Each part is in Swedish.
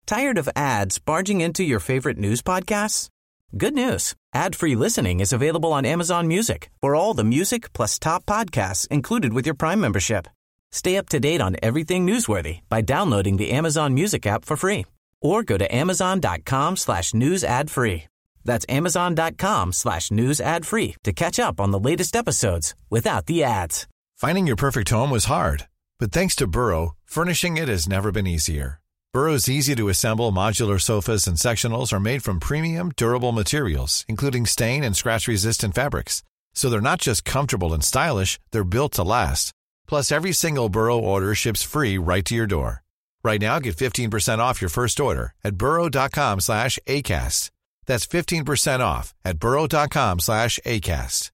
Tired of ads barging into your favorite news podcasts? Good news. Ad-free listening is available on Amazon Music for all the music plus top podcasts included with your Prime membership. Stay up to date on everything newsworthy by downloading the Amazon Music app for free or go to amazon.com/news ad free. That's amazon.com/news ad free to catch up on the latest episodes without the ads. Finding your perfect home was hard, but thanks to Burrow, furnishing it has never been easier. Burrow's easy-to-assemble modular sofas and sectionals are made from premium, durable materials, including stain and scratch-resistant fabrics. So they're not just comfortable and stylish, they're built to last. Plus, every single Burrow order ships free right to your door. Right now, get 15% off your first order at burrow.com/ACAST. That's 15% off at burrow.com/ACAST.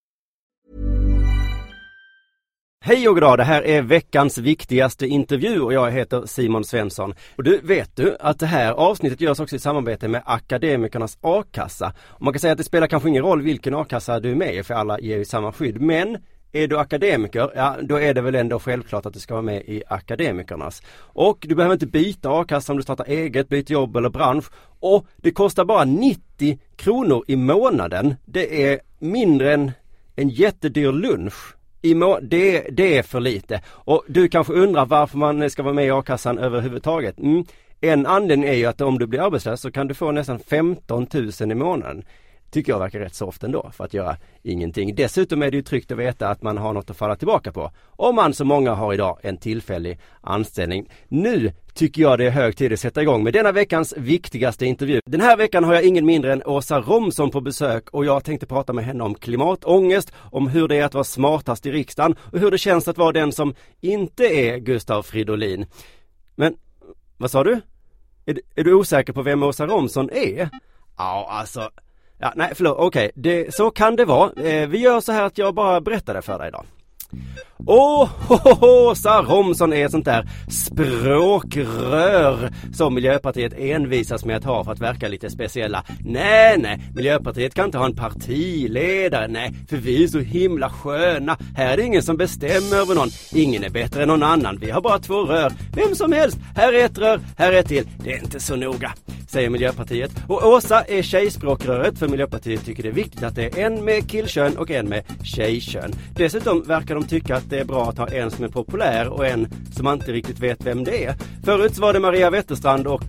Hej och goddag, det här är veckans viktigaste intervju och jag heter Simon Svensson. Och vet du att det här avsnittet görs också i samarbete med Akademikernas A-kassa. Och man kan säga att det spelar kanske ingen roll vilken A-kassa du är med i, för alla ger ju samma skydd. Men är du akademiker, ja då är det väl ändå självklart att du ska vara med i Akademikernas. Och du behöver inte byta A-kassa om du startar eget, byter jobb eller bransch. Och det kostar bara 90 kronor i månaden. Det är mindre än en jättedyr lunch. Det är för lite. Och du kanske undrar varför man ska vara med i A-kassan överhuvudtaget. En anledning är ju att om du blir arbetslös så kan du få nästan 15 000 i månaden. Tycker jag verkar rätt så ofta ändå för att göra ingenting. Dessutom är det ju tryggt att veta att man har något att falla tillbaka på. Om man som många har idag en tillfällig anställning. Nu tycker jag det är hög tid att sätta igång med denna veckans viktigaste intervju. Den här veckan har jag ingen mindre än Åsa Romson på besök och jag tänkte prata med henne om klimatångest, om hur det är att vara smartast i riksdagen och hur det känns att vara den som inte är Gustav Fridolin. Men, vad sa du? Är du osäker på vem Åsa Romson är? Ja, alltså... Ja, nej, förlåt, okej. Så kan det vara. Vi gör så här att jag bara berättar det för dig idag. Åsa Romson är ett sånt där språkrör som Miljöpartiet envisas med att ha för att verka lite speciella. Nej, Miljöpartiet kan inte ha en partiledare. Nej, för vi är så himla sköna. Här är det ingen som bestämmer över någon. Ingen är bättre än någon annan. Vi har bara 2 rör. Vem som helst. Här är ett rör, här är ett till. Det är inte så noga, säger Miljöpartiet. Och Åsa är tjejspråkröret, för Miljöpartiet tycker det är viktigt att det är en med killkön och en med tjejkön. Dessutom verkar de tycka att det är bra att ha en som är populär och en som man inte riktigt vet vem det är. Förut var det Maria Wetterstrand och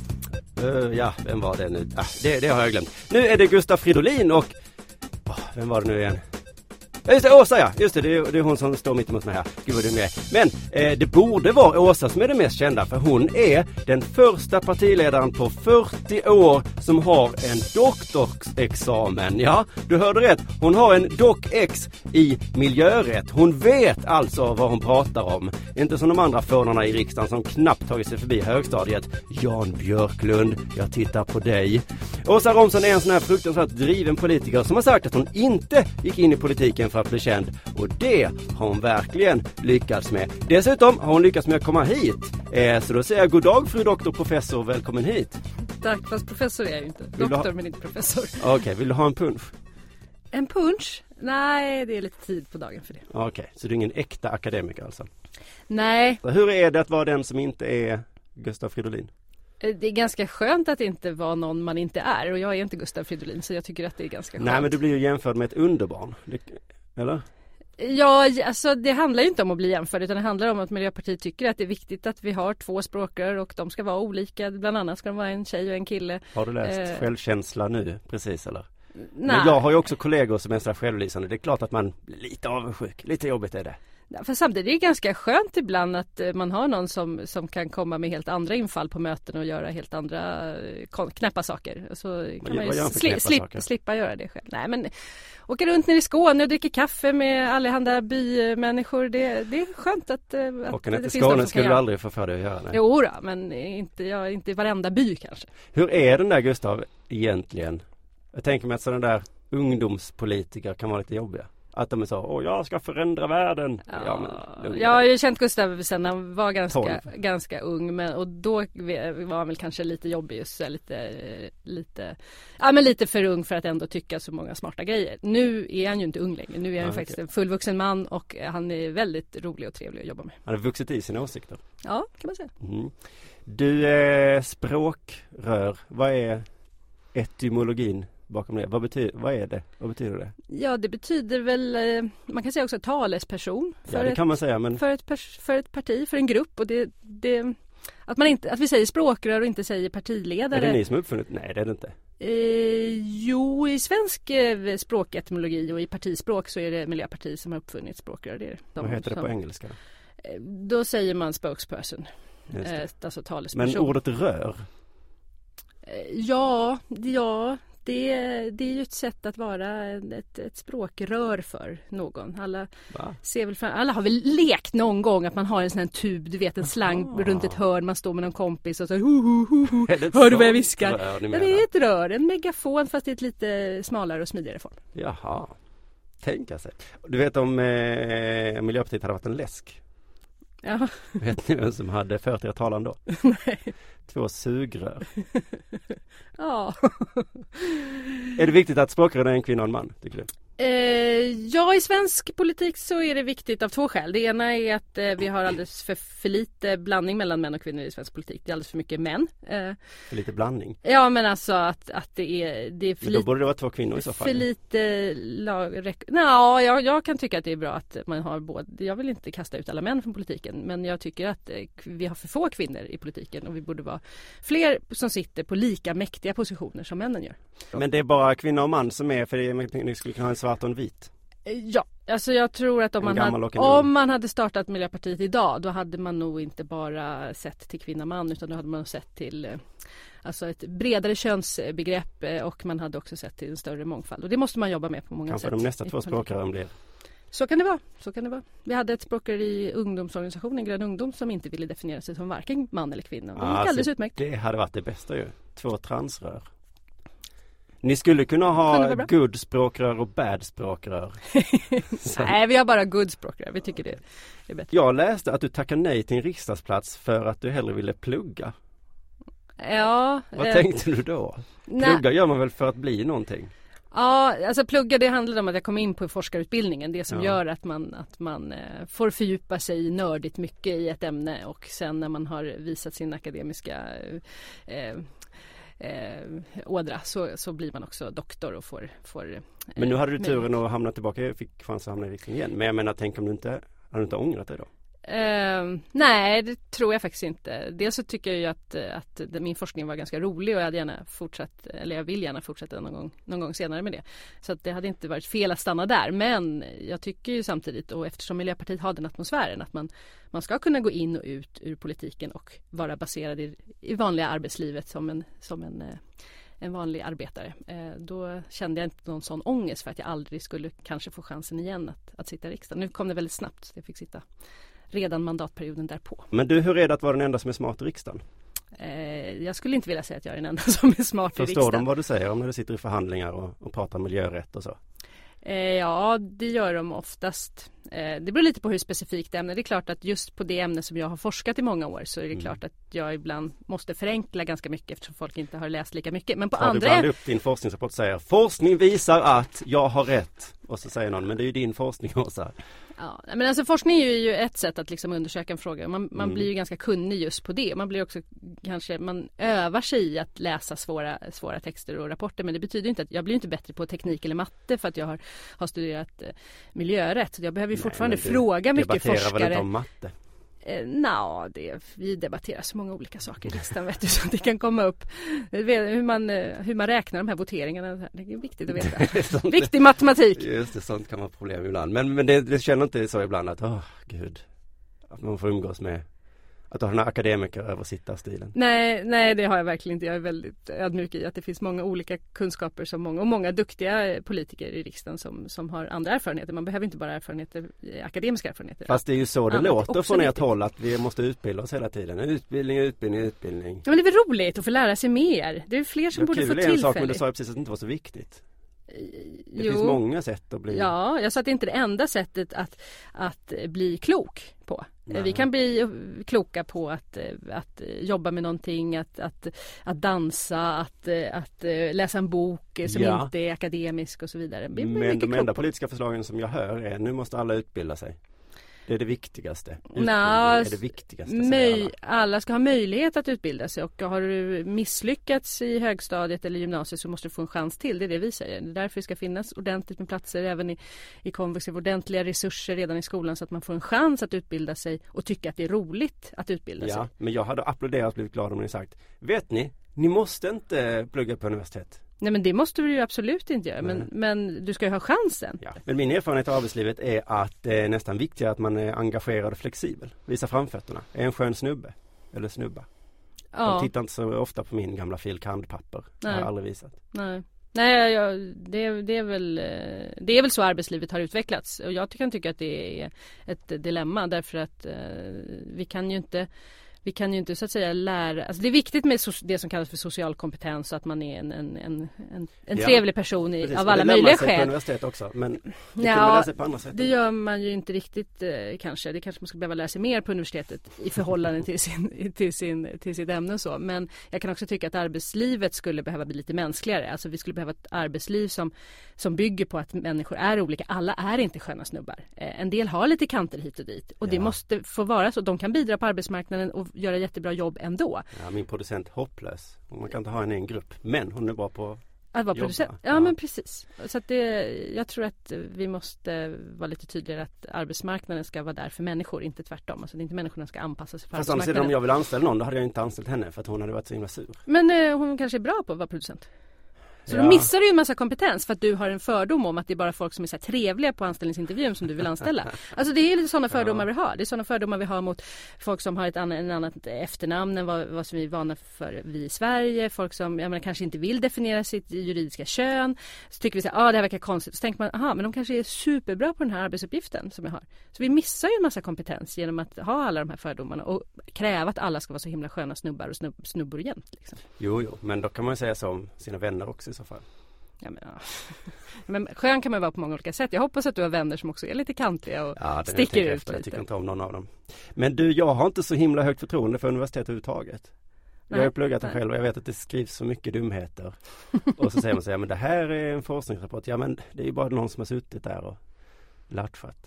vem var det nu? Det har jag glömt. Nu är det Gustav Fridolin och vem var det nu igen? Just det, Åsa, ja. Just det är hon som står mitt emot mig här. Gud vad du är med. Men det borde vara Åsa som är det mest kända, för hon är den första partiledaren på 40 år som har en doktorsexamen. Ja, du hörde rätt. Hon har en doc.ex i miljörätt. Hon vet alltså vad hon pratar om. Inte som de andra fånarna i riksdagen som knappt tagit sig förbi högstadiet. Jan Björklund, jag tittar på dig. Åsa Romson är en sån här fruktansvärt driven politiker som har sagt att hon inte gick in i politiken för att bli känd, och det har hon verkligen lyckats med. Dessutom har hon lyckats med att komma hit. Så då säger jag god dag fru doktor professor, välkommen hit. Tack, fast professor är jag ju inte. Doktor men inte professor. Okej, vill du ha en punsch? En punsch? Nej, det är lite tid på dagen för det. Okej, så du är ingen äkta akademiker alltså? Nej. Så hur är det att vara den som inte är Gustav Fridolin? Det är ganska skönt att inte vara någon man inte är, och jag är inte Gustav Fridolin, så jag tycker att det är ganska skönt. Nej, men du blir ju jämförd med ett underbarn, eller? Ja, alltså det handlar ju inte om att bli jämförd, utan det handlar om att Miljöpartiet tycker att det är viktigt att vi har 2 språkrör och de ska vara olika. Bland annat ska de vara en tjej och en kille. Har du läst Självkänsla nu, precis eller? Nej. Men jag har ju också kollegor som är så självlysande. Det är klart att man blir lite avundsjuk. Lite jobbigt är det. För samtidigt är det ganska skönt ibland att man har någon som kan komma med helt andra infall på möten och göra helt andra knäppa saker. Så kan man ju slippa göra det själv. Nej, men åka runt ner i Skåne och dricka kaffe med allehanda bymänniskor, det är skönt att åka ner till Skåne skulle du aldrig få för dig att göra. Nej. Jo då, men inte i varenda by kanske. Hur är den där Gustav egentligen? Jag tänker mig att sådana där ungdomspolitiker kan vara lite jobbiga. Att de är så, jag ska förändra världen. Jag har ju känt Gustav sen han var ganska ung. Och då var han väl kanske lite jobbig just lite för ung för att ändå tycka så många smarta grejer. Nu är han ju inte ung längre. Nu är han faktiskt en fullvuxen man och han är väldigt rolig och trevlig att jobba med. Han har vuxit i sina åsikter. Ja, kan man säga. Mm. Du är språkrör. Vad är etymologin bakom det? Vad är det? Vad betyder det? Ja, det betyder väl, man kan säga också talesperson. Kan man säga. Men... För ett parti, för en grupp. Och att vi säger språkrör och inte säger partiledare. Är det ni som har uppfunnit? Nej, det är det inte. Jo, i svensk språketymologi och i partispråk så är det Miljöpartiet som har uppfunnit språkrör. Det är vad heter det på engelska? Då säger man spokesperson. Alltså talesperson. Men ordet rör? Ja, det är ju ett sätt att vara ett språkrör för någon. Alla har väl lekt någon gång att man har en sån här tub, du vet, en slang runt ett hörn, man står med någon kompis och så hör du vad jag viskar? Det är ett rör, en megafon fast i ett lite smalare och smidigare form. Jaha, tänka sig. Du vet om Miljöpartiet hade varit en läsk? Ja. Vet ni vem som hade fört er talan då? Nej. 2 sugrör. Ja. Är det viktigt att språkrör är en kvinna och en man, tycker du? Ja, i svensk politik så är det viktigt av 2 skäl. Det ena är att vi har alldeles för lite blandning mellan män och kvinnor i svensk politik. Det är alldeles för mycket män. För lite blandning? Ja, men alltså att det är för lite. Då borde det vara 2 kvinnor i så fall. För lite jag kan tycka att det är bra att man har både. Jag vill inte kasta ut alla män från politiken, men jag tycker att vi har för få kvinnor i politiken och vi borde vara fler som sitter på lika mäktiga positioner som männen gör. Men det är bara kvinna och man som är, för ni skulle kunna ha en svart och en vit. Ja, alltså jag tror att om man hade startat Miljöpartiet idag, då hade man nog inte bara sett till kvinna man, utan då hade man sett till alltså ett bredare könsbegrepp och man hade också sett till en större mångfald. Och det måste man jobba med på många sätt. Kanske de nästa 2 språkrören blir. Så kan det vara. Vi hade ett språkrör i ungdomsorganisationen, Grön ungdom, som inte ville definiera sig som varken man eller kvinna. Det gick alldeles utmärkt. Det hade varit det bästa ju. 2 transrör. Ni skulle kunna ha good språkrör och bad språkrör. Nej, vi har bara good språkrör. Vi tycker det är bättre. Jag läste att du tackade nej till en riksdagsplats för att du hellre ville plugga. Ja. Vad tänkte du då? Plugga gör man väl för att bli någonting? Ja, alltså plugga, det handlar om att jag kom in på forskarutbildningen. Det som gör att man får fördjupa sig nördigt mycket i ett ämne. Och sen när man har visat sin akademiska ådra så blir man också doktor och får men nu hade du turen att hamna tillbaka. Jag fick chans att hamna i riksdagen igen. Men jag menar, tänk om du inte ångrat dig då? Nej, det tror jag faktiskt inte. Dels så tycker jag ju att min forskning var ganska rolig och jag vill gärna fortsätta någon gång senare med det. Så att det hade inte varit fel att stanna där. Men jag tycker ju samtidigt, och eftersom Miljöpartiet har den atmosfären, att man ska kunna gå in och ut ur politiken och vara baserad i vanliga arbetslivet som en vanlig arbetare. Då kände jag inte någon sån ångest för att jag aldrig skulle kanske få chansen igen att sitta i riksdagen. Nu kom det väldigt snabbt, så jag fick sitta redan mandatperioden därpå. Men du, hur är det att vara den enda som är smart i riksdagen? Jag skulle inte vilja säga att jag är den enda som är smart i riksdagen. Förstår de vad du säger om när du sitter i förhandlingar och pratar miljörätt och så? Ja, det gör de oftast. Det beror lite på hur specifikt ämne. Det är klart att just på det ämne som jag har forskat i många år så är det klart att jag ibland måste förenkla ganska mycket eftersom folk inte har läst lika mycket. Men på andra... Du ibland upp din forskningsrapport och säger forskning visar att jag har rätt. Och så säger någon, men det är ju din forskning också. Ja, men alltså forskning är ju ett sätt att liksom undersöka en fråga. Man blir ju ganska kunnig just på det. Man blir också man övar sig i att läsa svåra texter och rapporter. Men det betyder inte att jag blir inte bättre på teknik eller matte för att jag har studerat miljörätt. Jag behöver ju fortfarande fråga mycket forskare. Debatterar väl inte om matte? Vi debatterar så många olika saker i riksdagen, vet du, så det kan komma upp hur man räknar de här voteringarna. Det är viktigt att veta. Viktig matematik. Just det, sånt kan vara problem ibland. Men det känner inte så ibland att att man får umgås med att du har den här akademiker översittarstilen. Nej, det har jag verkligen inte. Jag är väldigt ödmjuk i att det finns många olika kunskaper och många duktiga politiker i riksdagen som har andra erfarenheter. Man behöver inte bara akademiska erfarenheter. Fast det är ju så det låter från ert håll att vi måste utbilda oss hela tiden. Utbildning. Ja, men det är väl roligt att få lära sig mer. Det är fler som borde få tillfälle. En sak, men du sa precis att det inte var så viktigt. Det finns många sätt att bli... Ja, jag sa att det inte är det enda sättet att bli klok på. Nej. Vi kan bli kloka på att jobba med någonting, att dansa, att läsa en bok som inte är akademisk och så vidare. Men de enda politiska förslagen som jag hör är nu måste alla utbilda sig. Det är det viktigaste. Är det viktigaste. Alla ska ha möjlighet att utbilda sig, och har du misslyckats i högstadiet eller gymnasiet så måste du få en chans till. Det är det vi säger. Det är därför det ska finnas ordentligt med platser även i komvux, ordentliga resurser redan i skolan så att man får en chans att utbilda sig och tycka att det är roligt att utbilda sig. Ja, men jag hade applåderat och blivit glad om ni sagt, vet ni måste inte plugga på universitet. Nej, men det måste du ju absolut inte göra, men du ska ju ha chansen. Ja. Men min erfarenhet av arbetslivet är att det är nästan viktigare att man är engagerad och flexibel. Visa framfötterna. Är en skön snubbe eller snubba. Ja. De tittar inte så ofta på min gamla filkandpapper. Det har jag aldrig visat. Nej, det är väl så arbetslivet har utvecklats. Och jag kan tycka att det är ett dilemma, därför att vi kan ju inte så att säga lära... Alltså det är viktigt med det som kallas för social kompetens, och att man är en trevlig person av alla möjliga skäl. På universitet också, men det kan man lära sig på andra sätt. Det gör man ju inte riktigt kanske. Det kanske man ska behöva lära sig mer på universitetet i förhållande till sitt ämne och så. Men jag kan också tycka att arbetslivet skulle behöva bli lite mänskligare. Alltså vi skulle behöva ett arbetsliv som bygger på att människor är olika. Alla är inte sköna snubbar. En del har lite kanter hit och dit. Och det måste få vara så. De kan bidra på arbetsmarknaden och göra jättebra jobb ändå. Ja, min producent är hopplös. Man kan inte ha en grupp. Men hon är bra på att vara producent. Ja, men precis. Så att jag tror att vi måste vara lite tydligare att arbetsmarknaden ska vara där för människor, inte tvärtom. Alltså det är inte människorna ska anpassa sig för arbetsmarknaden. Fast om jag vill anställa någon, då hade jag inte anställt henne för att hon hade varit så himla sur. Men hon kanske är bra på att vara producent. Så då missar du ju en massa kompetens för att du har en fördom om att det är bara folk som är så här trevliga på anställningsintervjun som du vill anställa. Alltså det är lite sådana fördomar vi har. Det är sådana fördomar vi har mot folk som har en annat efternamn än vad som vi är vana för vi i Sverige. Folk som kanske inte vill definiera sitt juridiska kön. Så tycker vi så här, det här verkar konstigt. Så tänker man, men de kanske är superbra på den här arbetsuppgiften som jag har. Så vi missar ju en massa kompetens genom att ha alla de här fördomarna och kräva att alla ska vara så himla sköna snubbar och snubbor jämt. Liksom. Jo, men då kan man säga så om sina vänner också i så fall. Men skön kan man vara på många olika sätt. Jag hoppas att du har vänner som också är lite kantiga och sticker ut lite. Jag tycker inte om någon av dem. Men du, jag har inte så himla högt förtroende för universitet överhuvudtaget. Jag har pluggat det själv och jag vet att det skrivs så mycket dumheter. Och så säger man så här, men det här är en forskningsrapport. Ja, men det är ju bara någon som har suttit där och latchat.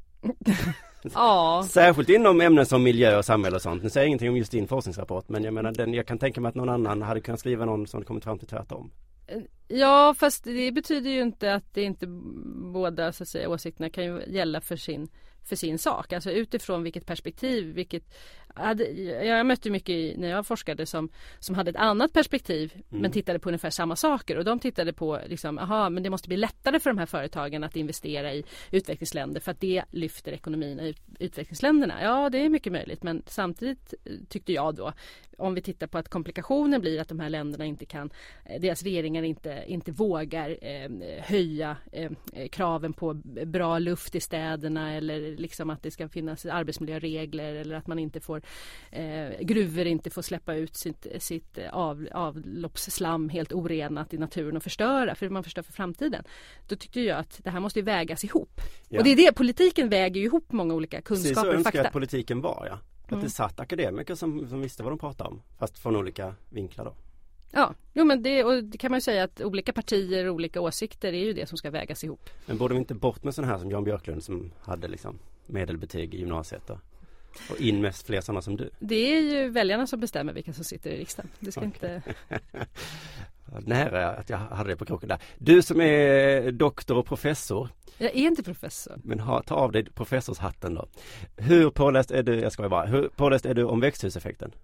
Särskilt inom ämnen som miljö och samhälle och sånt. Nu säger jag ingenting om just din forskningsrapport, men jag menar, jag kan tänka mig att någon annan hade kunnat skriva någon som hade kommit fram till tvärtom. Ja, fast det betyder ju inte att det inte båda så att säga, åsikterna kan ju gälla för sin sak. Alltså utifrån vilket perspektiv, jag mötte mycket när jag forskade som hade ett annat perspektiv men tittade på ungefär samma saker, och de tittade på liksom, men det måste bli lättare för de här företagen att investera i utvecklingsländer för att det lyfter ekonomin i utvecklingsländerna. Ja, det är mycket möjligt, men samtidigt tyckte jag då, om vi tittar på att komplikationen blir att de här länderna inte kan, deras regeringar inte vågar höja kraven på bra luft i städerna, eller liksom att det ska finnas arbetsmiljöregler, eller att man inte får gruvor inte får släppa ut sitt avloppsslam helt orenat i naturen och förstöra, för man förstör för framtiden. Då tyckte jag att det här måste ju vägas ihop. Ja. Och det är det, politiken väger ju ihop många olika kunskaper och fakta. Precis så önskar att politiken var, att det satt akademiker som visste vad de pratade om, fast från olika vinklar då. Ja, men det kan man ju säga att olika partier och olika åsikter är ju det som ska vägas ihop. Men borde vi inte bort med sådana här som Jan Björklund som hade liksom medelbetyg i gymnasiet då? Och in med fler sådana som du? Det är ju väljarna som bestämmer vilka som sitter i riksdagen. Det ska inte... Nära att jag hade det på kroken där. Du som är doktor och professor. Jag är inte professor. Men ta av dig professorshatten då. Hur påläst är du om växthuseffekten?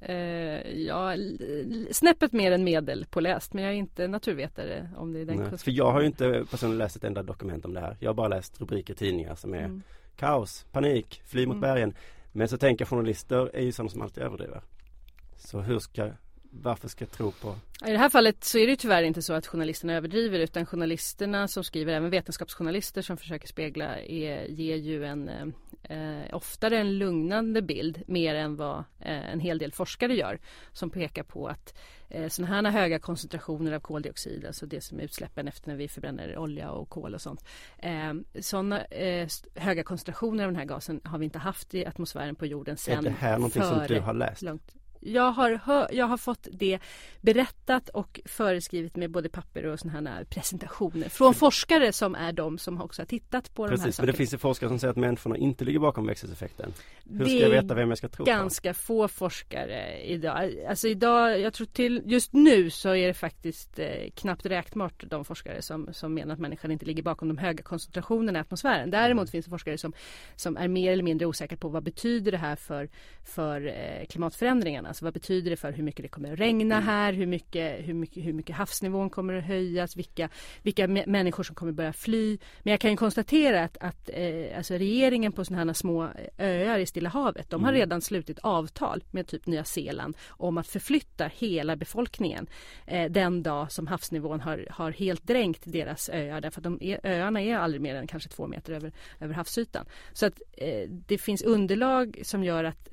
Snäppet mer än medelpåläst, men jag är inte naturvetare om det är den kunskapen. För jag har ju inte personligen läst ett enda dokument om det här. Jag har bara läst rubriker i tidningar som är kaos, panik, fly mot bergen. Men så tänker journalister är ju sådana som alltid överdriver. Så varför ska jag tro på... I det här fallet så är det tyvärr inte så att journalisterna överdriver, utan journalisterna som skriver, även vetenskapsjournalister som försöker spegla, ger ju oftare en lugnande bild mer än vad en hel del forskare gör, som pekar på att sådana här höga koncentrationer av koldioxid, alltså det som är utsläppen efter när vi förbränner olja och kol och sånt, sådana höga koncentrationer av den här gasen har vi inte haft i atmosfären på jorden sedan. Är det här någonting som du har läst? Jag har fått det berättat och föreskrivit med både papper och såna här presentationer från forskare som är de som också har tittat på de här sakerna. Men det finns ju forskare som säger att människorna inte ligger bakom växthuseffekten. Hur ska jag veta vem jag ska tro på? Ganska få forskare idag. Alltså idag, jag tror till just nu så är det faktiskt knappt räknbart de forskare som menar att människan inte ligger bakom de höga koncentrationerna i atmosfären. Däremot finns det forskare som är mer eller mindre osäkra på vad betyder det här för klimatförändringarna. Alltså vad betyder det för hur mycket det kommer att regna här, hur mycket havsnivån kommer att höjas, vilka människor som kommer börja fly. Men jag kan ju konstatera att alltså regeringen på sådana här små öar i Stilla havet, de har redan slutit avtal med typ Nya Zeeland om att förflytta hela befolkningen den dag som havsnivån har helt dränkt deras öar, därför att öarna är aldrig mer än kanske 2 meter över havsytan. Så att det finns underlag som gör att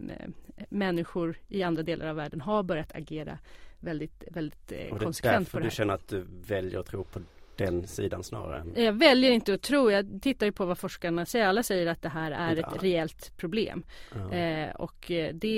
människor i andra delar av världen har börjat agera väldigt, väldigt konsekvent på det här. Du känner att du väljer att tro på den sidan snarare? Jag väljer inte att tro. Jag tittar ju på vad forskarna säger. Alla säger att det här är ett reellt problem. Och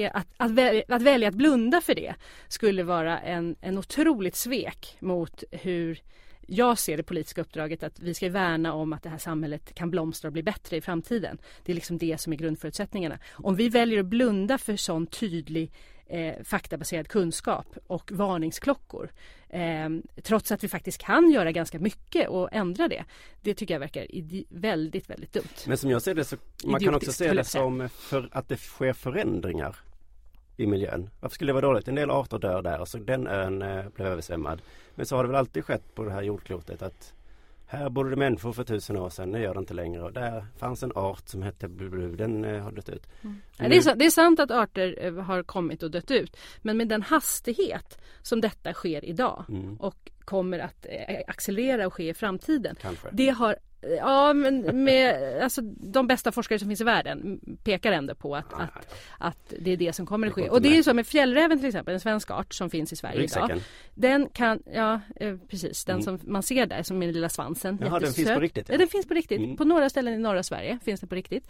att välja att blunda för det skulle vara en otroligt svek mot hur jag ser det politiska uppdraget, att vi ska värna om att det här samhället kan blomstra och bli bättre i framtiden. Det är liksom det som är grundförutsättningarna. Om vi väljer att blunda för sån tydlig faktabaserad kunskap och varningsklockor, trots att vi faktiskt kan göra ganska mycket och ändra det tycker jag verkar väldigt, väldigt dumt. Men som jag ser det så man kan också se det som att det sker förändringar i miljön. Varför skulle det vara dåligt? En del arter dör där och så den ön blev översvämmad. Men så har det väl alltid skett på det här jordklotet att här bodde det människor för 1000 år sedan, nu gör det inte längre. Och där fanns en art som hette Blue, den har dött ut. Det är sant att arter har kommit och dött ut. Men med den hastighet som detta sker idag och kommer att accelerera och ske i framtiden. Kanske. Det har... Ja, men alltså, de bästa forskare som finns i världen pekar ändå på att det är det som kommer att ske. Och det är ju så med fjällräven till exempel, en svensk art som finns i Sverige idag. Den kan, precis, den som man ser där som min lilla svansen. Jaha, den finns på riktigt? Ja, den finns på riktigt. På några ställen i norra Sverige finns den på riktigt.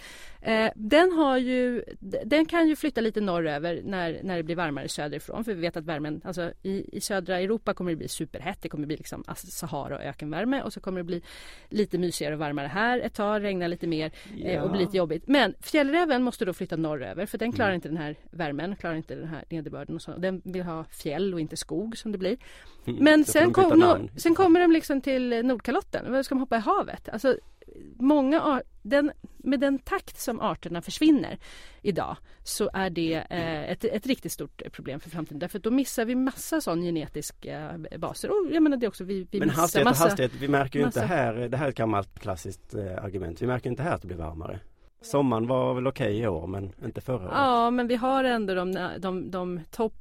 Den kan ju flytta lite norröver när det blir varmare söderifrån. För vi vet att värmen, alltså i södra Europa kommer det bli superhett. Det kommer bli liksom Sahara och ökenvärme, och så kommer det bli lite mysigare och varmare här ett tag, regnar lite mer och blir lite jobbigt. Men fjällräven måste då flytta norröver, för den klarar inte den här värmen, klarar inte den här nederbörden och så. Den vill ha fjäll och inte skog som det blir. Men sen kommer de liksom till Nordkalotten. Vad ska de hoppa i havet? Alltså med den takt som arterna försvinner idag, så är det ett riktigt stort problem för framtiden. Därför att då missar vi massa sån genetiska baser. Och jag menar det också, vi men hastighet, vi märker ju inte här, det här är ett gammalt klassiskt argument, vi märker inte här att det blir varmare. Sommaren var väl okej i år, men inte förra året. Ja, men vi har ändå de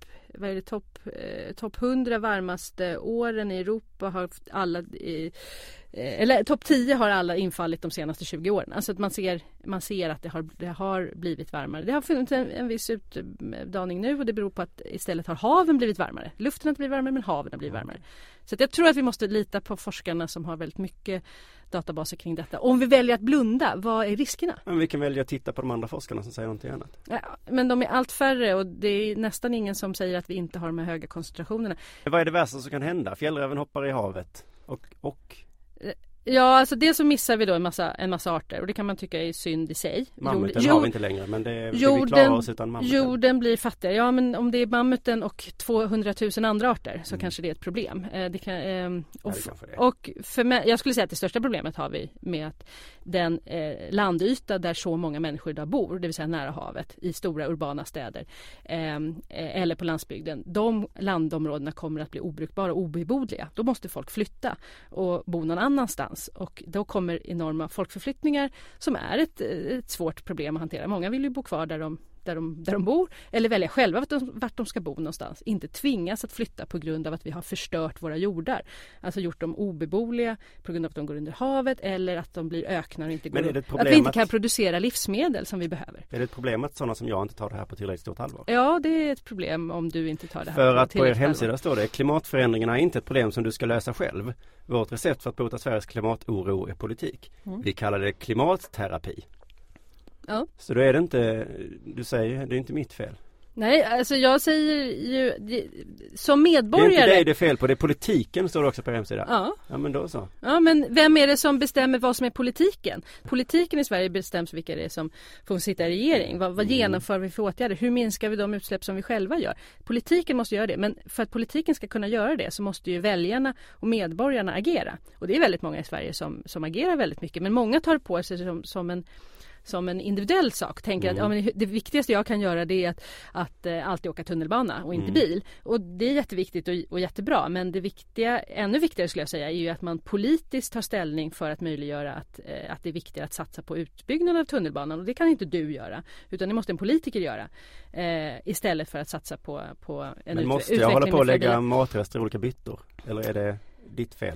topp 100 varmaste åren i Europa har alla eller topp 10 har alla infallit de senaste 20 åren. Alltså att man ser att det har blivit varmare. Det har funnits en viss utdaning nu, och det beror på att istället har haven blivit varmare. Luften har inte blivit varmare, men haven har blivit varmare. Så att jag tror att vi måste lita på forskarna som har väldigt mycket databaser kring detta. Om vi väljer att blunda, vad är riskerna? Men vi kan välja att titta på de andra forskarna som säger någonting annat. Ja, men de är allt färre, och det är nästan ingen som säger att vi inte har de här höga koncentrationerna. Vad är det värsta som kan hända? Fjällräven hoppar i havet och Ja, alltså det så missar vi då en massa arter, och det kan man tycka är synd i sig. Mammuten har vi inte längre, men vi klarar oss utan mammuten. Jorden blir fattigare. Ja, men om det är mammuten och 200 000 andra arter så kanske det är ett problem. Jag skulle säga att det största problemet har vi med att den landyta där så många människor idag bor, det vill säga nära havet, i stora urbana städer eller på landsbygden, de landområdena kommer att bli obrukbara och obebodliga. Då måste folk flytta och bo någon annanstans. Och då kommer enorma folkförflyttningar som är ett svårt problem att hantera. Många vill ju bo kvar där de bor eller välja själva vart de ska bo någonstans. Inte tvingas att flytta på grund av att vi har förstört våra jordar. Alltså gjort dem obeboeliga på grund av att de går under havet eller att de blir öknar och inte går att vi inte kan producera livsmedel som vi behöver. Är det ett problem att sådana som jag inte tar det här på tillräckligt stort allvar? Ja, det är ett problem om du inte tar det här för att på er hemsida står det: klimatförändringarna är inte ett problem som du ska lösa själv. Vårt recept för att bota Sveriges klimatoro är politik. Vi kallar det klimatterapi. Ja. Så då är det inte, du säger, det är inte mitt fel. Nej, alltså jag säger ju som medborgare. Det är inte dig det är fel på, det är politiken, står det också på hemsidan. Ja. Ja, men då så. Ja, men vem är det som bestämmer vad som är politiken? Politiken i Sverige bestäms vilka det är som får sitta i regering. Vad genomför vi för åtgärder? Hur minskar vi de utsläpp som vi själva gör? Politiken måste göra det, men för att politiken ska kunna göra det så måste ju väljarna och medborgarna agera. Och det är väldigt många i Sverige som agerar väldigt mycket, men många tar på sig som en individuell sak. Tänker att men det viktigaste jag kan göra det är att alltid åka tunnelbana och inte bil. Och det är jätteviktigt och jättebra. Men det ännu viktigare skulle jag säga är ju att man politiskt tar ställning för att möjliggöra att det är viktigt att satsa på utbyggnad av tunnelbanan. Och det kan inte du göra. Utan det måste en politiker göra. Istället för att satsa på en utveckling. Men måste jag hålla på att lägga matrester i olika byttor? Eller är det ditt fel?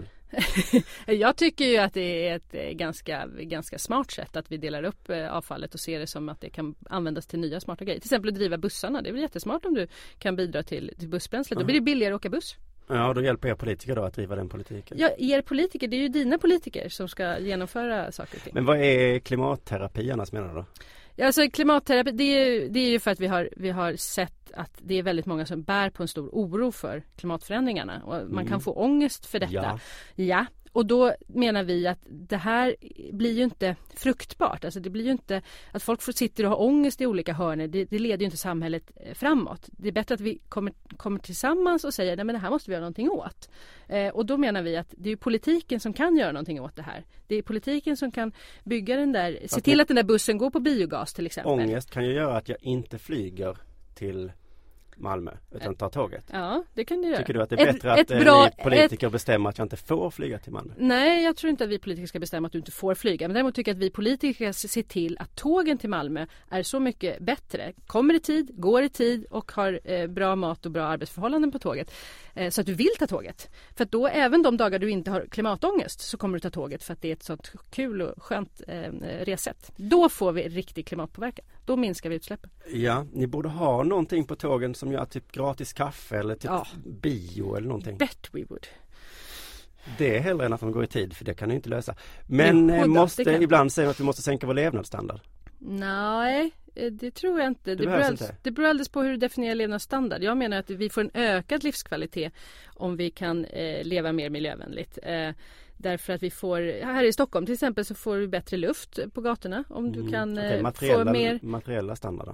Jag tycker ju att det är ett ganska smart sätt att vi delar upp avfallet och ser det som att det kan användas till nya smarta grejer. Till exempel att driva bussarna. Det är väl jättesmart om du kan bidra till bussbränslet. Då blir det billigare att åka buss. Ja, då hjälper er politiker då att driva den politiken. Ja, er politiker, det är ju dina politiker som ska genomföra saker och ting. Men vad är klimatterapi annars menar du då? Ja, alltså klimatterapi, det är ju för att vi har sett att det är väldigt många som bär på en stor oro för klimatförändringarna. Och man kan få ångest för detta. Ja. Och då menar vi att det här blir ju inte fruktbart. Alltså det blir ju inte att folk sitter och har ångest i olika hörner. Det leder ju inte samhället framåt. Det är bättre att vi kommer tillsammans och säger nej, men det här måste vi göra någonting åt. Och då menar vi att det är politiken som kan göra någonting åt det här. Det är politiken som kan bygga den där, se till att den där bussen går på biogas till exempel. Ångest kan ju göra att jag inte flyger till Malmö utan tar tåget. Ja, det kan du göra. Tycker du att det är bättre att vi politiker bestämmer att jag inte får flyga till Malmö? Nej, jag tror inte att vi politiker ska bestämma att du inte får flyga. Men däremot tycker jag att vi politiker ska se till att tågen till Malmö är så mycket bättre. Kommer i tid, går i tid och har bra mat och bra arbetsförhållanden på tåget. Så att du vill ta tåget. För att då, även de dagar du inte har klimatångest, så kommer du ta tåget för att det är ett sånt kul och skönt reset. Då får vi riktig klimatpåverkan. Då minskar vi utsläppen. Ja, ni borde ha någonting på tågen som gör typ gratis kaffe eller typ bio eller någonting. Bet we would. Det är hellre än att de går i tid, för det kan ni inte lösa. Men måste ibland säga att vi måste sänka vår levnadsstandard? Nej, det tror jag inte. Det beror alldeles på hur du definierar levnadsstandard. Jag menar att vi får en ökad livskvalitet om vi kan leva mer miljövänligt. Därför att vi får, här i Stockholm till exempel, så får du bättre luft på gatorna om du kan få mer materiella standarder.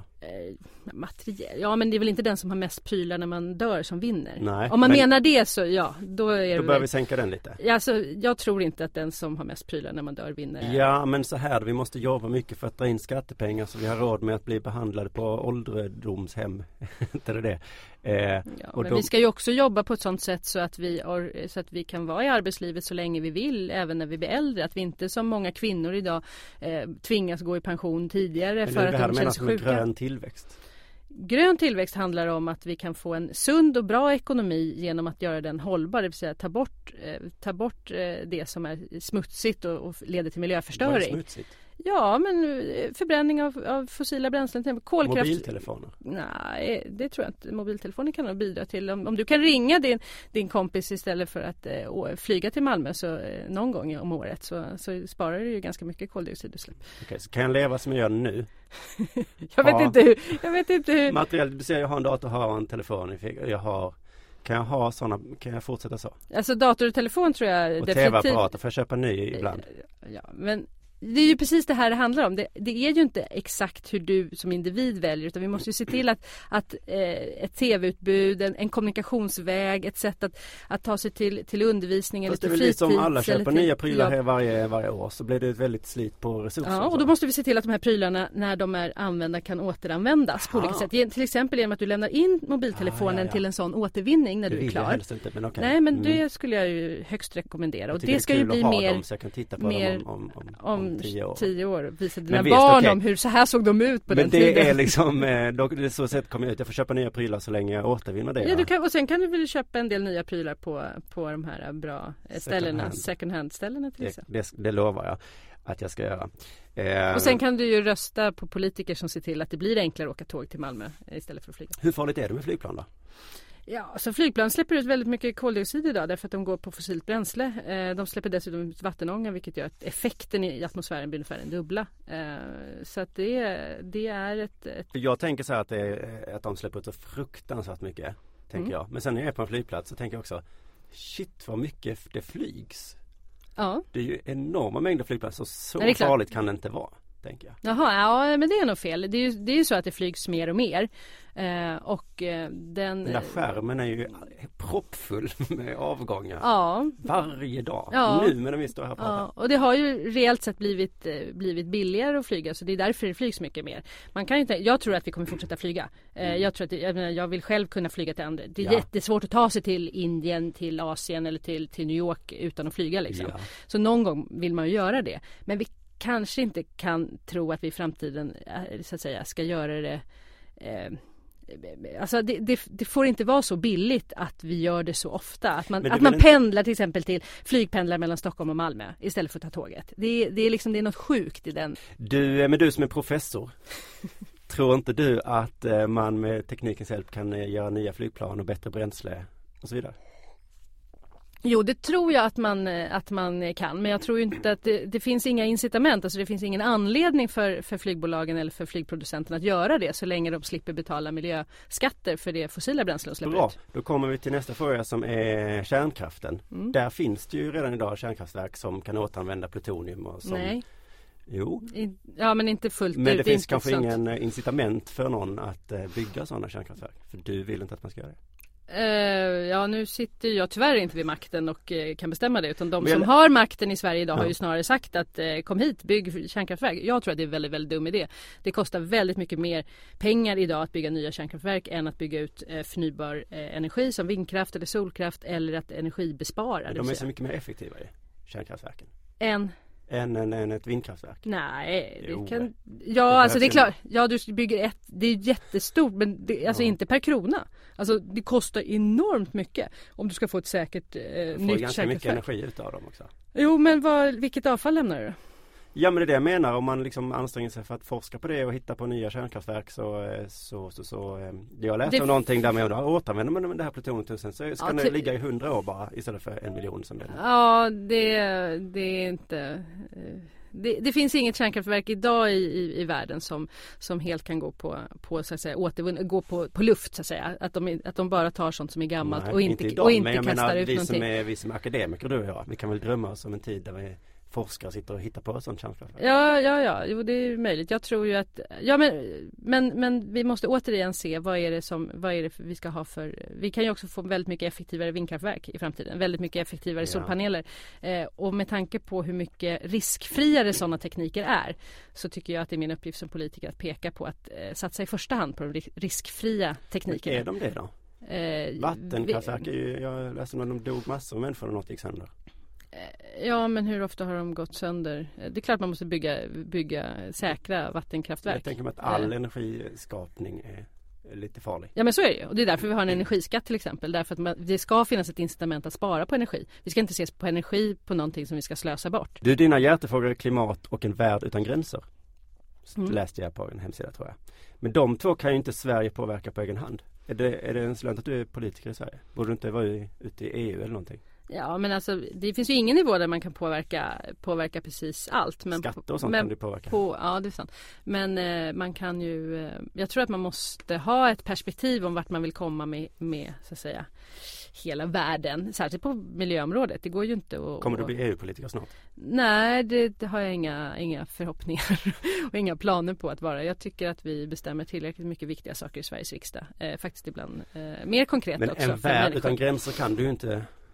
Ja, men det är väl inte den som har mest prylar när man dör som vinner. Nej, om man menar det så då är då bör vi sänka den lite. Ja, alltså, jag tror inte att den som har mest prylar när man dör vinner. Ja, men så här, vi måste jobba mycket för att dra in skattepengar så vi har råd med att bli behandlade på ålderdomshem. Inte det. Men vi ska ju också jobba på ett sånt sätt så att vi kan vara i arbetslivet så länge vi vill, även när vi blir äldre. Att vi inte som många kvinnor idag tvingas gå i pension tidigare för att de känns sjuka. Grön tillväxt. Grön tillväxt handlar om att vi kan få en sund och bra ekonomi genom att göra den hållbar, det vill säga ta bort det som är smutsigt och leder till miljöförstöring. Vad är smutsigt? Ja, men förbränning av fossila bränslen, till exempel kolkraft. Mobiltelefoner? Nej, det tror jag inte. Mobiltelefoner kan nog bidra till. Om du kan ringa din kompis istället för att flyga till Malmö så någon gång om året så sparar du ju ganska mycket koldioxidutsläpp. Okej, så kan jag leva som jag gör nu? Jag vet inte hur. Materiellt, du ser, jag har en dator, har en telefon. Kan jag fortsätta så? Alltså dator och telefon tror jag och definitivt. TV-apparater, får jag köpa ny ibland? Ja, men det är ju precis det här det handlar om. Det är ju inte exakt hur du som individ väljer, utan vi måste ju se till att ett tv-utbud, en kommunikationsväg, ett sätt att ta sig till undervisning eller till fritid. Fast det är väl som alla köper nya prylar här varje år, så blir det ett väldigt slit på resurser. Ja, och då måste vi se till att de här prylarna när de är använda kan återanvändas på olika sätt. Till exempel genom att du lämnar in mobiltelefonen till en sån återvinning när du är klar. Inte, men okay. Nej, men det skulle jag ju högst rekommendera. Och det ska ju bli mer dem, så jag kan titta på dem om 10 år. Visade dina barn om hur så här såg de ut på den tiden. Men det är liksom, det så sätt kommer ut. Jag får köpa nya prylar så länge jag återvinner det. Ja, och sen kan du väl köpa en del nya prylar på de här bra ställena, second hand-ställena till exempel. Det lovar jag att jag ska göra. Och sen kan du ju rösta på politiker som ser till att det blir enklare att åka tåg till Malmö istället för att flyga. Hur farligt är det med flygplan då? Ja, så flygplan släpper ut väldigt mycket koldioxid idag därför att de går på fossilt bränsle. De släpper dessutom ut vattenånga vilket gör att effekten i atmosfären blir ungefär en dubbla. Så att det är ett... Jag tänker så här att de släpper ut så fruktansvärt mycket, tänker jag. Men sen när jag är på en flygplats så tänker jag också, shit vad mycket det flygs. Ja. Det är ju enorma mängder flygplatser, så farligt kan det inte vara, tänker jag. Jaha, ja men det är nog fel. Det är ju så att det flygs mer och mer. Den där skärmen är ju proppfull med avgångar varje dag. Nu medan vi står här och pratar. Och det har ju reellt sett blivit billigare att flyga, så det är därför det flygs mycket mer. Jag tror att vi kommer fortsätta flyga. Jag vill själv kunna flyga till andra. Det är jättesvårt att ta sig till Indien, till Asien eller till New York utan att flyga liksom. Ja. Så någon gång vill man ju göra det. Men vi kanske inte kan tro att vi i framtiden så att säga ska göra det. Alltså det får inte vara så billigt att vi gör det så ofta. Att man pendlar till exempel till flygpendlar mellan Stockholm och Malmö istället för att ta tåget. Det är något sjukt i den. Du som är professor, tror inte du att man med teknikens hjälp kan göra nya flygplan och bättre bränsle och så vidare? Jo, det tror jag att man kan, men jag tror inte att det finns inga incitament, alltså det finns ingen anledning för flygbolagen eller för flygproducenterna att göra det så länge de slipper betala miljöskatter för det fossila bränsle de släpper ut. Då kommer vi till nästa fråga som är kärnkraften. Där finns det ju redan idag kärnkraftverk som kan återanvända plutonium och som... Nej. Jo. Ja, men inte fullt ut. Men det finns kanske ingen incitament för någon att bygga sådana kärnkraftverk, för du vill inte att man ska göra det. Nu sitter jag tyvärr inte vid makten och kan bestämma det, utan de som har makten i Sverige idag har ju snarare sagt att kom hit, bygg kärnkraftverk. Jag tror att det är en väldigt, väldigt dum idé. Det kostar väldigt mycket mer pengar idag att bygga nya kärnkraftverk än att bygga ut förnybar energi som vindkraft eller solkraft eller att energibespara. De är så mycket mer effektiva i kärnkraftverken. Än ett vindkraftverk. Nej, det kan... Ja, alltså det är klart. Ja, du bygger det är jättestort, men inte per krona. Alltså det kostar enormt mycket om du ska få ett säkert nytt kärnkraftverk. Får ganska mycket energi utav dem också. Jo, men vilket avfall lämnar du? Ja, men det är det jag menar. Om man liksom anstränger sig för att forska på det och hitta på nya kärnkraftverk så jag läste om någonting där med att återanvänder man det här plutoniumtusen så ska det ligga i 100 år bara istället för 1 miljon som det är. Ja, det är inte... Det finns inget kärnkraftverk idag i världen som helt kan gå på så att säga gå på luft så att säga, att de bara tar sånt som är gammalt. Nej, och inte kastar ut någonting. Vi som är akademiker, du och jag, vi kan väl drömma oss om en tid där vi forskare sitter och hittar på ett sånt kärnkraftverk. Ja, jo, det är möjligt. Jag tror ju att men vi måste återigen se vad är det vi ska ha för. Vi kan ju också få väldigt mycket effektivare vindkraftverk i framtiden, väldigt mycket effektivare solpaneler. Och med tanke på hur mycket riskfriare sådana tekniker är, så tycker jag att det är min uppgift som politiker att peka på att satsa i första hand på de riskfria teknikerna. Är de det då? Vattenkraftverk är ju, jag läste när de dog massor av människor och något gick sönder. Ja, men hur ofta har de gått sönder? Det är klart man måste bygga säkra vattenkraftverk. Jag tänker mig att all energiskapning är lite farlig. Ja, men så är det ju. Och det är därför vi har en energiskatt till exempel. Därför att det ska finnas ett incitament att spara på energi. Vi ska inte ses på energi på någonting som vi ska slösa bort. Dina hjärtefrågor är klimat och en värld utan gränser. Läste jag på en hemsida, tror jag. Men de två kan ju inte Sverige påverka på egen hand. Är det ens lönt att du är politiker i Sverige? Borde du inte vara ute i EU eller någonting? Ja, men alltså det finns ju ingen nivå där man kan påverka precis allt. Men skatter och sånt kan du påverka. Ja, det är sant. Men man kan ju, jag tror att man måste ha ett perspektiv om vart man vill komma med så att säga hela världen, särskilt på miljöområdet. Det går ju inte att... Kommer du bli EU-politiker snart? Nej, det har jag inga förhoppningar och inga planer på att vara. Jag tycker att vi bestämmer tillräckligt mycket viktiga saker i Sveriges riksdag. Faktiskt ibland mer konkret men också. Men en värld utan gränser kan du inte...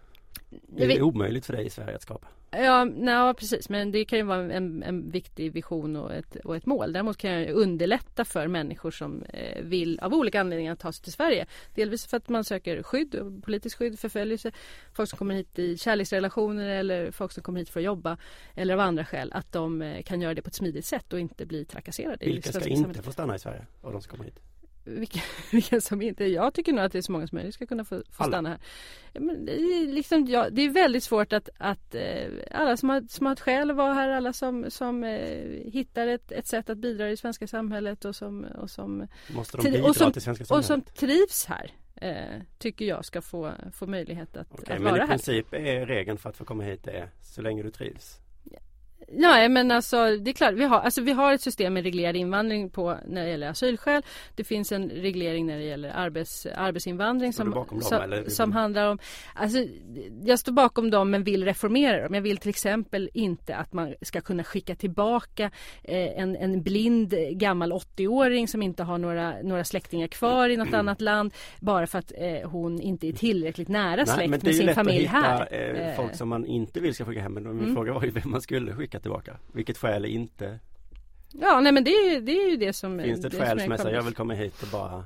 Det är omöjligt för dig i Sverige att skapa. Ja, precis. Men det kan ju vara en viktig vision och ett mål. Däremot kan jag underlätta för människor som vill av olika anledningar ta sig till Sverige. Delvis för att man söker skydd, politiskt skydd, förföljelse. Folk som kommer hit i kärleksrelationer eller folk som kommer hit för att jobba. Eller av andra skäl. Att de kan göra det på ett smidigt sätt och inte bli trakasserade. Vilka ska inte få stanna i Sverige av de som kommer hit? Vilka som inte. Jag tycker nog att det är så många som möjligt ska kunna få stanna här. Men det är det är väldigt svårt att alla som har ett skäl att vara här, alla som hittar ett sätt att bidra i det svenska samhället och som måste de bidra till svenska samhället? Och som trivs här tycker jag ska få möjlighet att vara här. Men i princip är regeln för att få komma hit så länge du trivs. Ja, men alltså det är klart, vi har ett system med reglerad invandring när det gäller asylskäl. Det finns en reglering när det gäller arbetsinvandring som handlar om, alltså jag står bakom dem men vill reformera dem. Jag vill till exempel inte att man ska kunna skicka tillbaka en blind gammal 80-åring som inte har några släktingar kvar i något annat land bara för att hon inte är tillräckligt nära släkt med sin familj här. Men det är ju lätt att hitta folk som man inte vill ska skicka hem. Men min fråga var ju vem man skulle skicka tillbaka. Vilket skäl är inte? Ja, nej men det är ju det som... Finns det ett skäl som jag vill komma hit och bara...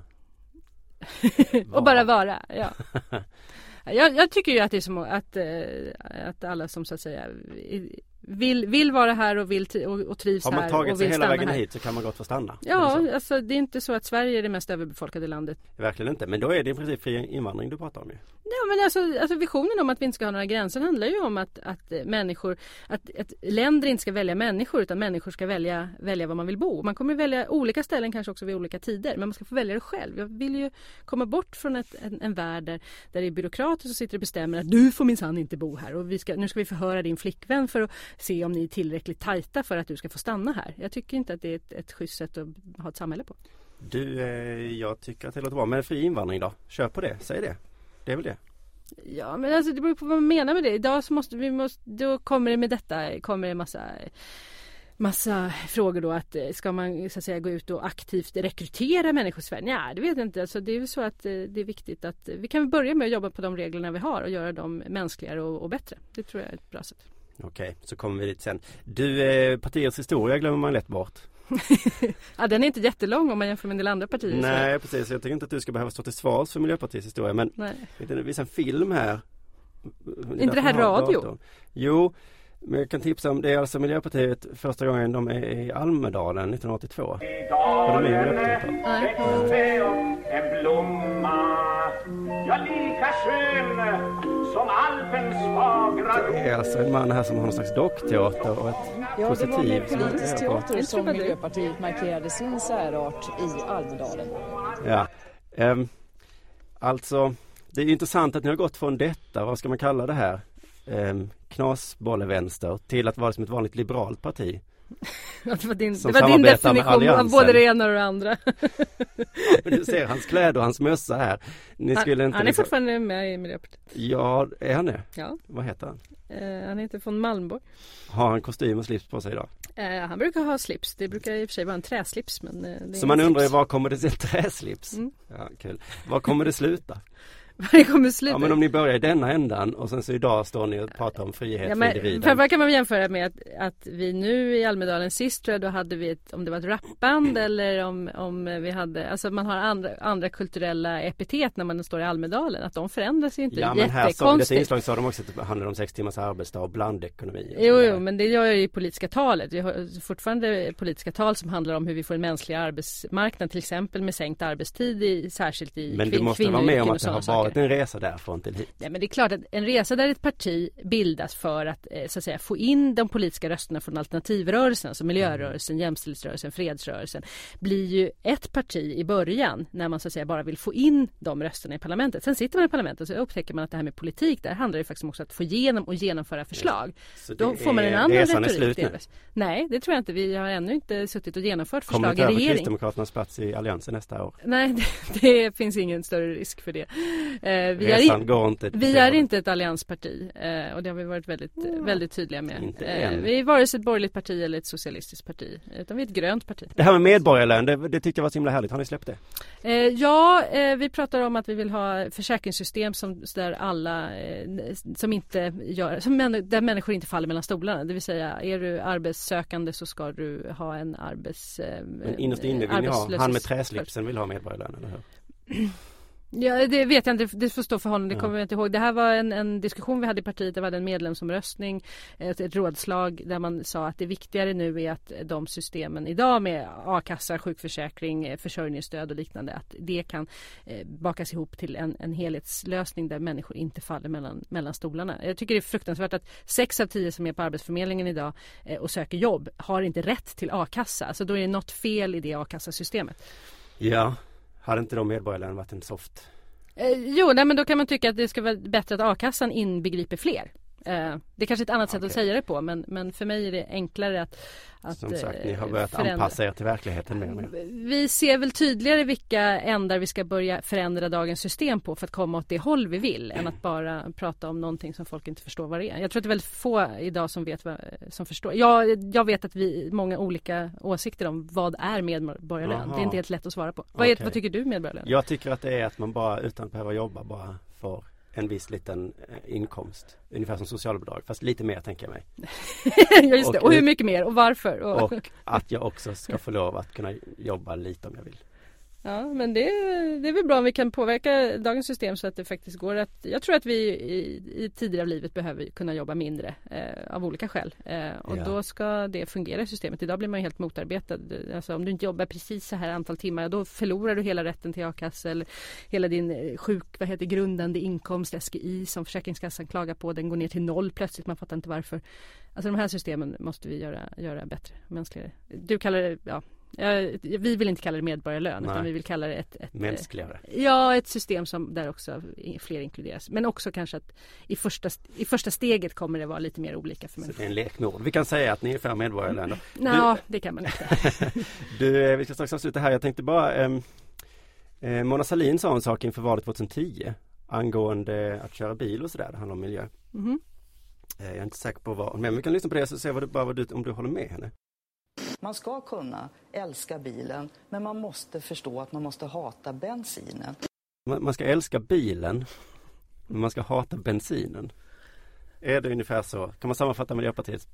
och bara vara, ja. Jag tycker ju att det är som att alla som så att säga vill vara här och trivs här. Har man tagit sig hela vägen här hit så kan man gott få stanna. Ja, alltså det är inte så att Sverige är det mest överbefolkade landet. Verkligen inte, men då är det i princip fri invandring du pratar om ju. Ja, men alltså visionen om att vi inte ska ha några gränser handlar ju om att människor, att länder inte ska välja människor utan människor ska välja var man vill bo. Man kommer välja olika ställen kanske också vid olika tider, men man ska få välja det själv. Jag vill ju komma bort från en värld där det är byråkrater som sitter och bestämmer att du får minsann inte bo här och nu ska vi förhöra din flickvän för att se om ni är tillräckligt tajta för att du ska få stanna här. Jag tycker inte att det är ett schysst sätt att ha ett samhälle på. Jag tycker att det låter bra. Men fri invandring då? Kör på det, säg det. Det är väl det? Ja, men alltså det beror på vad man menar med det. Idag så då kommer det med detta, massa frågor då att ska man så att säga gå ut och aktivt rekrytera människor i Sverige? Nej, det vet jag inte. Alltså, det är ju så att det är viktigt att vi kan börja med att jobba på de reglerna vi har och göra dem mänskligare och bättre. Det tror jag är ett bra sätt. Okej, så kommer vi dit sen. Partiets historia glömmer man lätt bort. Ja, den är inte jättelång om man jämför med en del andra partier. Nej, precis. Jag tycker inte att du ska behöva stå till svars för Miljöpartiets historia. Men det visar en film här. Inte det här radio? Datorn. Jo, men jag kan tipsa om det är alltså Miljöpartiet första gången de är i Almedalen 1982. Var de med i Miljöpartiet? Nej. En blomma, ja lika skön som Alpens fagra. Det är alltså en man här som har någon slags dockteater och ett positiv. Det var med politisk teater som Miljöpartiet markerade sin särart i Almedalen. Ja, alltså det är intressant att ni har gått från detta, vad ska man kalla det här? Knasbollevänster till att vara som ett vanligt liberalt parti. Det var din definition av både det ena och det andra. Men du ser hans kläder och hans mössa här. Han är fortfarande med i Miljöpartiet. Ja, är han det? Ja. Vad heter han? Han heter från Malmborg. Har han kostym och slips på sig idag? Han brukar ha slips. Det brukar i och för sig vara en träslips. Men det så man undrar var kommer det sig träslips? Ja, kul. Var kommer det sluta? Det kommer sluta. Ja, men om ni börjar i denna ändan och sen så idag står ni och pratar om frihet för individen. Vad kan man jämföra med att vi nu i Almedalen sist tror jag, då hade vi om det var ett rapband eller om vi hade, alltså man har andra kulturella epitet när man står i Almedalen, att de förändras ju inte jättekonstigt. Ja, men här så i detta inslag så har de också att det handlar om 6 timmars arbetsdag och blandekonomi. Jo, men det gör jag i politiska talet. Vi har fortfarande politiska tal som handlar om hur vi får en mänsklig arbetsmarknad, till exempel med sänkt arbetstid särskilt i men du måste vara med om att det har varit en resa därifrån till hit. Nej, men det är klart att en resa där ett parti bildas för att så att säga få in de politiska rösterna från alternativrörelsen, alltså miljörörelsen, jämställdhetsrörelsen, fredsrörelsen, blir ju ett parti i början när man så att säga bara vill få in de rösterna i parlamentet. Sen sitter man i parlamentet och så upptäcker man att det här med politik, där handlar det faktiskt också om att få igenom och genomföra förslag. Då får man en annan retorik. Nej, det tror jag inte. Vi har ännu inte suttit och genomfört förslag i regering. Kommer Kristdemokraternas plats i alliansen nästa år? Nej, det finns ingen större risk för det. Vi är inte ett alliansparti och det har vi varit väldigt tydliga med. Vi är vare sig ett borgerligt parti eller ett socialistiskt parti, utan vi är ett grönt parti. Det här med medborgarlön, det tyckte jag var så himla härligt. Har ni släppt det? Vi pratar om att vi vill ha försäkringssystem där alla där människor inte faller mellan stolarna. Det vill säga, är du arbetssökande så ska du ha en men innerst inne vill ni ha, han med träslipsen vill ha medborgarlön, eller hur? Ja, det vet jag inte. Det får stå för honom. Det kommer jag inte ihåg. Det här var en diskussion vi hade i partiet. Det var en medlemsomröstning, ett rådslag där man sa att det viktigare nu är att de systemen idag med a-kassa, sjukförsäkring, försörjningsstöd och liknande, att det kan bakas ihop till en helhetslösning där människor inte faller mellan stolarna. Jag tycker det är fruktansvärt att 6 av 10 som är på Arbetsförmedlingen idag och söker jobb har inte rätt till a-kassa. Alltså då är det något fel i det a-kassasystemet. Ja. Har inte de medborgarlön varit en soft? Men då kan man tycka att det ska vara bättre att a-kassan inbegriper fler. Det är kanske ett annat sätt att säga det på, men för mig är det enklare att som sagt, ni har börjat anpassa er till verkligheten mer. Vi ser väl tydligare vilka ändar vi ska börja förändra dagens system på för att komma åt det håll vi vill, än att bara prata om någonting som folk inte förstår vad det är. Jag tror att det är väldigt få idag som förstår. Jag vet att vi många olika åsikter om vad är medborgarlön. Det är inte helt lätt att svara på. Vad tycker du medborgarlön? Jag tycker att det är att man bara utan att behöva jobba bara får en viss liten inkomst. Ungefär som socialbidrag. Fast lite mer, tänker jag mig. Just det. Och hur mycket mer? Och varför? Och att jag också ska få lov att kunna jobba lite om jag vill. Ja, men det är väl bra om vi kan påverka dagens system så att det faktiskt går att... Jag tror att vi i tider av livet behöver kunna jobba mindre av olika skäl. Och då ska det fungera i systemet. Idag blir man ju helt motarbetad. Alltså, om du inte jobbar precis så här antal timmar, då förlorar du hela rätten till a-kassa eller hela din grundande inkomst, SGI, som Försäkringskassan klagar på. Den går ner till 0 plötsligt. Man fattar inte varför. Alltså de här systemen måste vi göra bättre, mänskligare. Du kallar det... Ja. Vi vill inte kalla det medborgarlön. Utan vi vill kalla det ett mänskligare. Ett system som där också fler inkluderas. Men också kanske att i första steget kommer det vara lite mer olika för människor. Så det är en lek med ord. Vi kan säga att ni är för medborgarlön. Det kan man inte. Vi ska strax avsluta här. Jag tänkte bara Mona Sahlin sa en sak inför valet 2010 angående att köra bil och sådär. Det handlar om miljö. Mm-hmm. Jag är inte säker på vad, men vi kan lyssna på det så se om du håller med henne. Man ska kunna älska bilen, men man måste förstå att man måste hata bensinen. Man ska älska bilen, men man ska hata bensinen. Är det ungefär så? Kan man sammanfatta Miljöpartiets?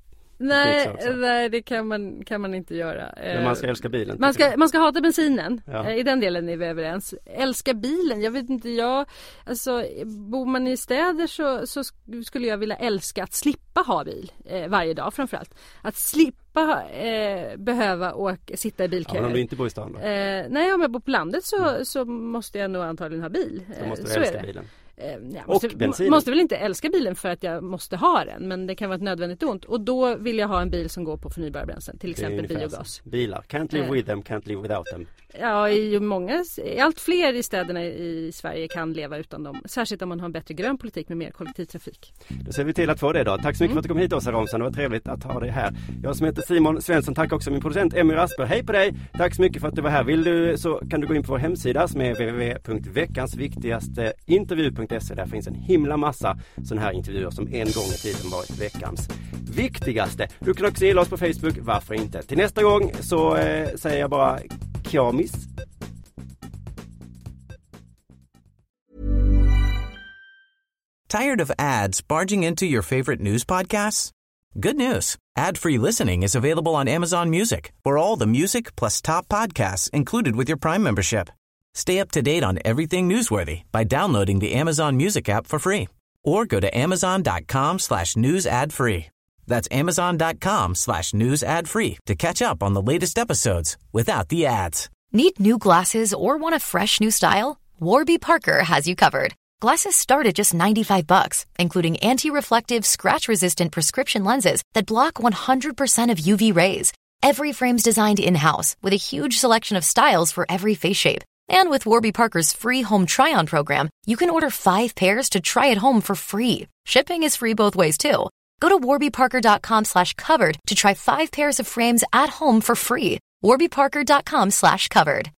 Nej, det kan man inte göra. Men man ska älska bilen. Man ska hata bensinen. Ja. I den delen är vi överens. Älska bilen, jag vet inte, bor man i städer så skulle jag vilja älska att slippa ha bil varje dag framförallt. Att slippa behöva sitta i bilköer. Ja, men om du inte bor i stan då? Nej, om jag bor på landet så måste jag nog antagligen ha bil. Då måste du älska bilen. Måste väl inte älska bilen för att jag måste ha den, men det kan vara ett nödvändigt ont. Och då vill jag ha en bil som går på förnybara bränslen, till exempel biogas. Bilar, can't live with them, can't live without them. Ja, allt fler i städerna i Sverige kan leva utan dem. Särskilt om man har en bättre grön politik med mer kollektivtrafik. Då ser vi till att få det då. Tack så mycket för att du kom hit, Åsa Romson. Det var trevligt att ha dig här. Jag som heter Simon Svensson, tack också min producent Emmy Rasper. Hej på dig! Tack så mycket för att du var här. Vill du så kan du gå in på vår hemsida som är www.veckansviktigaste.intervju.se. Där finns en himla massa sådana här intervjuer som en gång i tiden varit veckans viktigaste. Du kan också gilla oss på Facebook, varför inte? Till nästa gång så säger jag bara kjamis. Tired of ads barging into your favorite news podcasts? Good news. Ad-free listening is available on Amazon Music for all the music plus top podcasts included with your Prime membership. Stay up to date on everything newsworthy by downloading the Amazon Music app for free or go to amazon.com/news ad free. That's amazon.com/news ad free to catch up on the latest episodes without the ads. Need new glasses or want a fresh new style? Warby Parker has you covered. Glasses start at just $95, including anti-reflective, scratch-resistant prescription lenses that block 100% of UV rays. Every frame's designed in-house with a huge selection of styles for every face shape. And with Warby Parker's free home try-on program, you can order 5 pairs to try at home for free. Shipping is free both ways, too. Go to warbyparker.com/covered to try 5 pairs of frames at home for free. warbyparker.com/covered.